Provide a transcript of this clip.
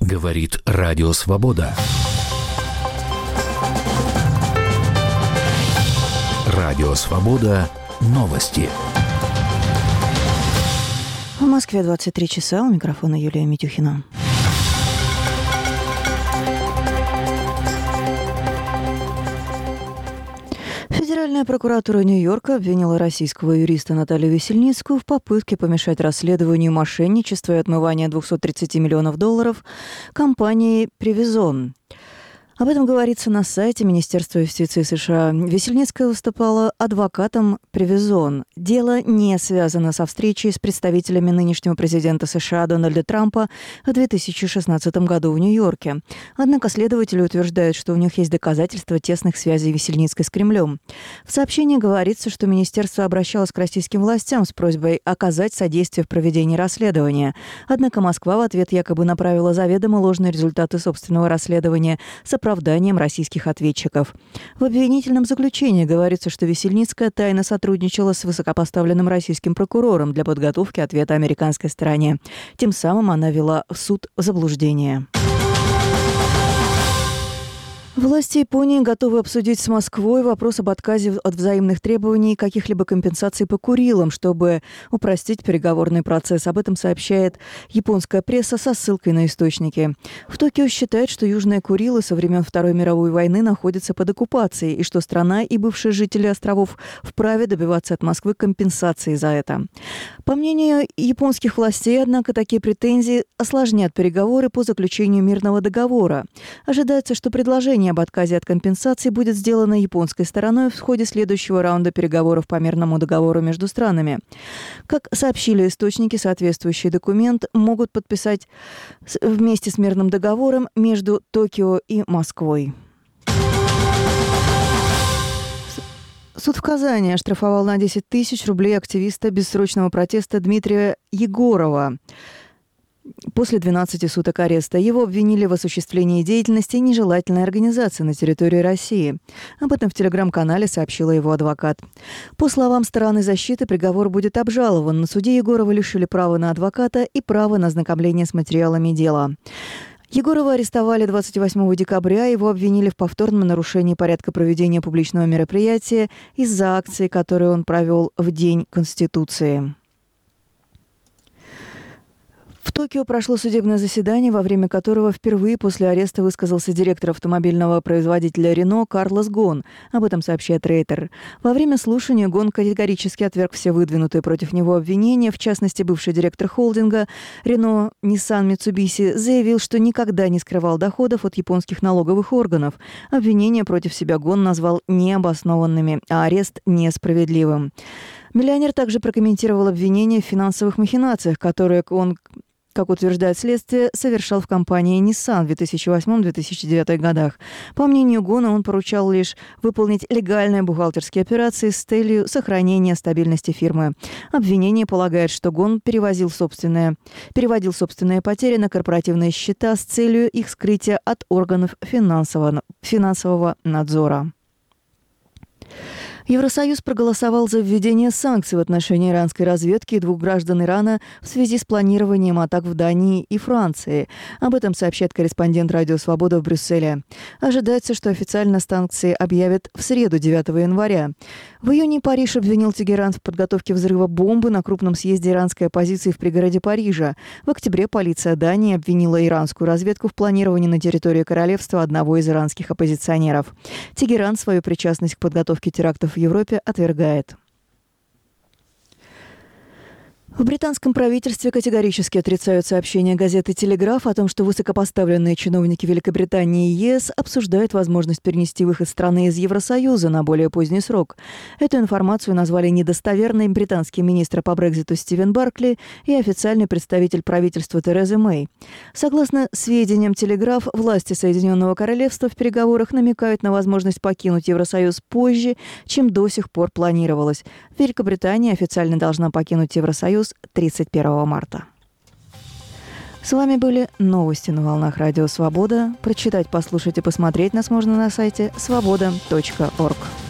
Говорит Радио Свобода. Радио Свобода. Новости. В Москве 23 часа. У микрофона Юлия Митюхина. Федеральная прокуратура Нью-Йорка обвинила российского юриста Наталью Весельницкую в попытке помешать расследованию мошенничества и отмывания $230 миллионов компании «Привизон». Об этом говорится на сайте Министерства юстиции США. Весельницкая выступала адвокатом «Привизон». Дело не связано со встречей с представителями нынешнего президента США Дональда Трампа в 2016 году в Нью-Йорке. Однако следователи утверждают, что у них есть доказательства тесных связей Весельницкой с Кремлем. В сообщении говорится, что министерство обращалось к российским властям с просьбой оказать содействие в проведении расследования. Однако Москва в ответ якобы направила заведомо ложные результаты собственного расследования с оправданием российских ответчиков. В обвинительном заключении говорится, что Весельницкая тайно сотрудничала с высокопоставленным российским прокурором для подготовки ответа американской стороне. Тем самым она ввела суд в заблуждение. Власти Японии готовы обсудить с Москвой вопрос об отказе от взаимных требований и каких-либо компенсаций по Курилам, чтобы упростить переговорный процесс. Об этом сообщает японская пресса со ссылкой на источники. В Токио считают, что Южные Курилы со времен Второй мировой войны находятся под оккупацией, и что страна и бывшие жители островов вправе добиваться от Москвы компенсации за это. По мнению японских властей, однако, такие претензии осложнят переговоры по заключению мирного договора. Ожидается, что предложение об отказе от компенсации будет сделано японской стороной в ходе следующего раунда переговоров по мирному договору между странами. Как сообщили источники, соответствующий документ могут подписать вместе с мирным договором между Токио и Москвой. Суд в Казани оштрафовал на 10 тысяч рублей активиста бессрочного протеста Дмитрия Егорова после 12 суток ареста. Его обвинили в осуществлении деятельности нежелательной организации на территории России. Об этом в телеграм-канале сообщила его адвокат. По словам стороны защиты, приговор будет обжалован. На суде Егорова лишили права на адвоката и права на ознакомление с материалами дела. Егорова арестовали 28 декабря. Его обвинили в повторном нарушении порядка проведения публичного мероприятия из-за акции, которую он провел в День Конституции. В Токио прошло судебное заседание, во время которого впервые после ареста высказался директор автомобильного производителя «Рено» Карлос Гон. Об этом сообщает Рейтер. Во время слушания Гон категорически отверг все выдвинутые против него обвинения. В частности, бывший директор холдинга «Рено», Nissan Mitsubishi заявил, что никогда не скрывал доходов от японских налоговых органов. Обвинения против себя Гон назвал необоснованными, а арест – несправедливым. Миллионер также прокомментировал обвинения в финансовых махинациях, которые он, как утверждает следствие, совершал в компании Nissan в 2008-2009 годах. По мнению Гона, он поручал лишь выполнить легальные бухгалтерские операции с целью сохранения стабильности фирмы. Обвинение полагает, что Гон переводил собственные потери на корпоративные счета с целью их скрытия от органов финансового надзора. Евросоюз проголосовал за введение санкций в отношении иранской разведки и 2 граждан Ирана в связи с планированием атак в Дании и Франции. Об этом сообщает корреспондент Радио Свобода в Брюсселе. Ожидается, что официально санкции объявят в среду, 9 января. В июне Париж обвинил Тегеран в подготовке взрыва бомбы на крупном съезде иранской оппозиции в пригороде Парижа. В октябре полиция Дании обвинила иранскую разведку в планировании на территории королевства одного из иранских оппозиционеров. Тегеран свою причастность к подготовке терактов в Европе отвергает. В британском правительстве категорически отрицают сообщения газеты «Телеграф» о том, что высокопоставленные чиновники Великобритании и ЕС обсуждают возможность перенести выход страны из Евросоюза на более поздний срок. Эту информацию назвали недостоверной британский министр по Брекситу Стивен Баркли и официальный представитель правительства Тереза Мэй. Согласно сведениям «Телеграф», власти Соединенного Королевства в переговорах намекают на возможность покинуть Евросоюз позже, чем до сих пор планировалось. Великобритания официально должна покинуть Евросоюз 31 марта. С вами были новости на волнах Радио Свобода. Прочитать, послушать и посмотреть нас можно на сайте svoboda.org.